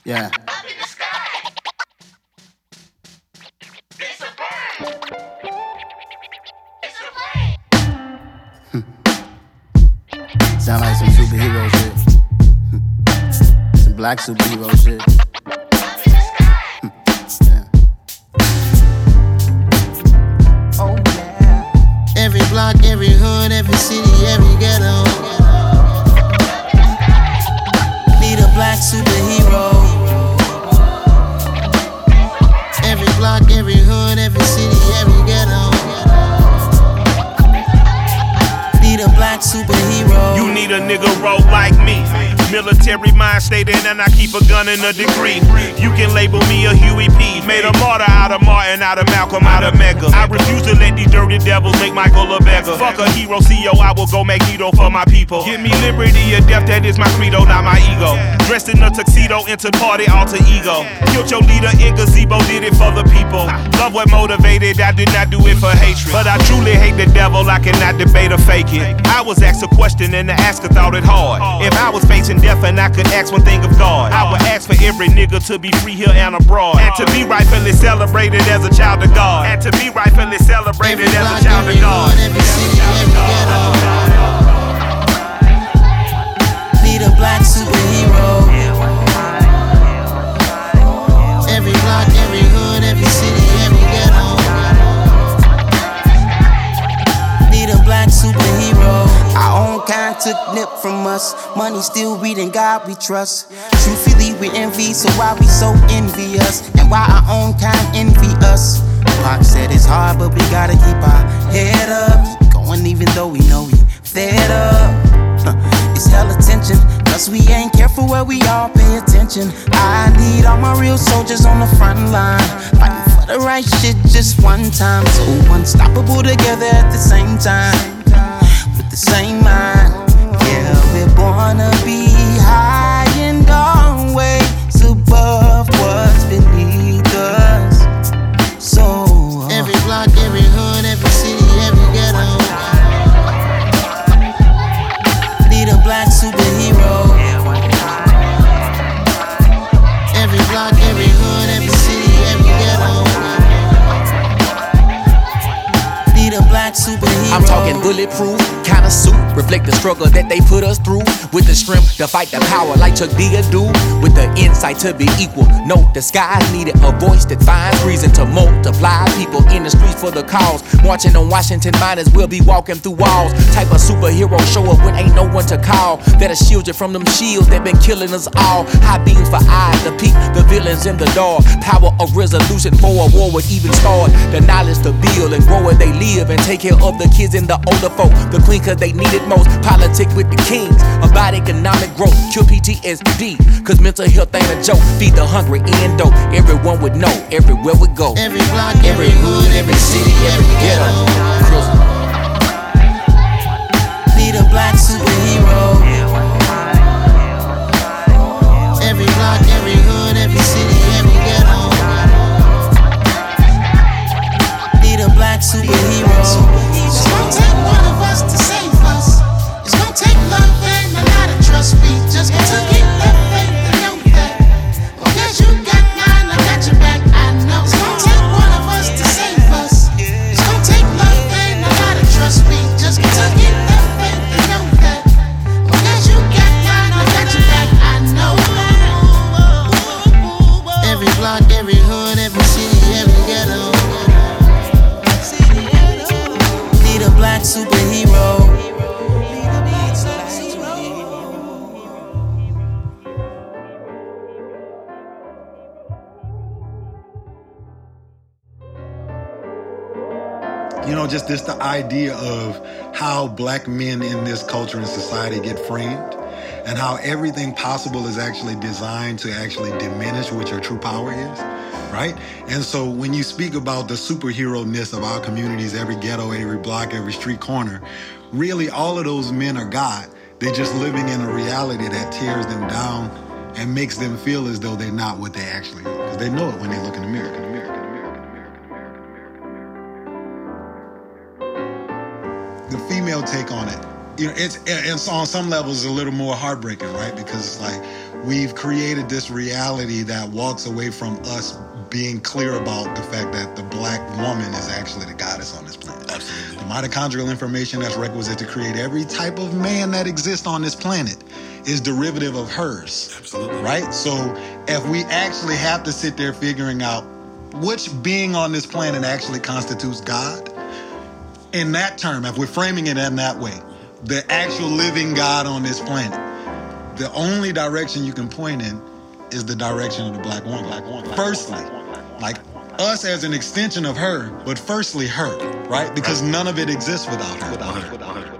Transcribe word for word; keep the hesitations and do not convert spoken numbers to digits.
Yeah. Up in the sky. It's a bird. It's a plane. Sound like some superhero shit. Some black superhero shit. Up in the sky. Yeah. Oh yeah. Every block, every hood, every city, every ghetto. Be the black superhero. Every block, every hood, every city, every ghetto. Be the black superhero. You need a nigga roll like me. Military mind stated, and I keep a gun and a degree. You can label me a Huey P. Made a martyr out of Martin, out of Malcolm, out of Mega. I refuse to let these dirty devils make Michael a beggar. Fuck a hero C E O, I will go Magneto for my people. Give me liberty or death, that is my credo, not my ego. Dressed in a tuxedo, into party, alter ego. Killed your leader in gazebo, did it for the people. Love what motivated, I did not do it for hatred. But I truly hate the devil, I cannot debate or fake it. I was asked a question and the asker thought it hard. If I was facing death and I could ask one thing of God, I would ask for every nigga to be free here and abroad, and to be rightfully celebrated as a child of God, and to be rightfully celebrated Every as block, a child every of God. hood, every city, every ghetto. Be the black superhero. Every block, every hood, every city, every ghetto. Be the black superhero. Our own kind took nip from us. Money still reading God we trust. Truthfully we envy, so why we so envious? And why our own kind envy us? Pac said it's hard, but we gotta keep our head up. Keep going even though we know we fed up. Uh, it's hella tension, cause we ain't careful where we all pay attention. I need all my real soldiers on the front line, fighting for the right shit just one time. So unstoppable together at the same time, with the same mind. Yeah, we're born to be high and always above what's beneath us. So every block, every hood, every city, every ghetto. Be the black superhero. Every block, every hood, every city, every ghetto. Be the black superhero. I'm talking bulletproof kind of suit, reflect the struggle that they put us through, with the strength to fight the power like Chuck D do, with the insight to be equal. Note the skies needed a voice that finds reason to multiply. People in the streets for the cause, marching on Washington miners will be walking through walls. Type of superhero show up when ain't no one to call, that'll shield you from them shields that been killing us all. High beams for eyes to peek the villains in the dark. Power of resolution for a war would even start. The knowledge to build and grow where they live, and take care of the kids and the older folk. The queen cause they need it most. Politic with the kings about economic growth. Cure P T S D cause mental health ain't a joke. Feed the hungry and dope. Everyone would know everywhere we go. Every block, every hood, every city, every ghetto. Be the black superhero. Every block, every hood, every city, every ghetto. Be the black superhero. It's gonna take one of us to save us. It's gonna take love and a lot of trust. We just got to keep that faith and know that. Because you got mine, I got your back, I know. It's gonna take one of us to save us. It's gonna take love and a lot of trust. We just got to keep that faith and know that. Because you got mine, I got your back, I know. Every block, every hood, every city, every ghetto. Be the black superhero. You know, just this the idea of how black men in this culture and society get framed, and how everything possible is actually designed to actually diminish what your true power is, right? And so when you speak about the superhero-ness of our communities, every ghetto, every block, every street corner, really all of those men are God. They're just living in a reality that tears them down and makes them feel as though they're not what they actually are, because they know it when they look in the mirror. In the mirror. The female take on it, you know, it's, it's on some levels a little more heartbreaking, right? Because it's like, we've created this reality that walks away from us being clear about the fact that the black woman is actually the goddess on this planet. Absolutely. The mitochondrial information that's requisite to create every type of man that exists on this planet is derivative of hers. Absolutely. Right? So if we actually have to sit there figuring out which being on this planet actually constitutes God, in that term, if we're framing it in that way, the actual living God on this planet, the only direction you can point in is the direction of the black woman. Black woman. Firstly, like us as an extension of her, but firstly her, right? Because none of it exists without her. Without her.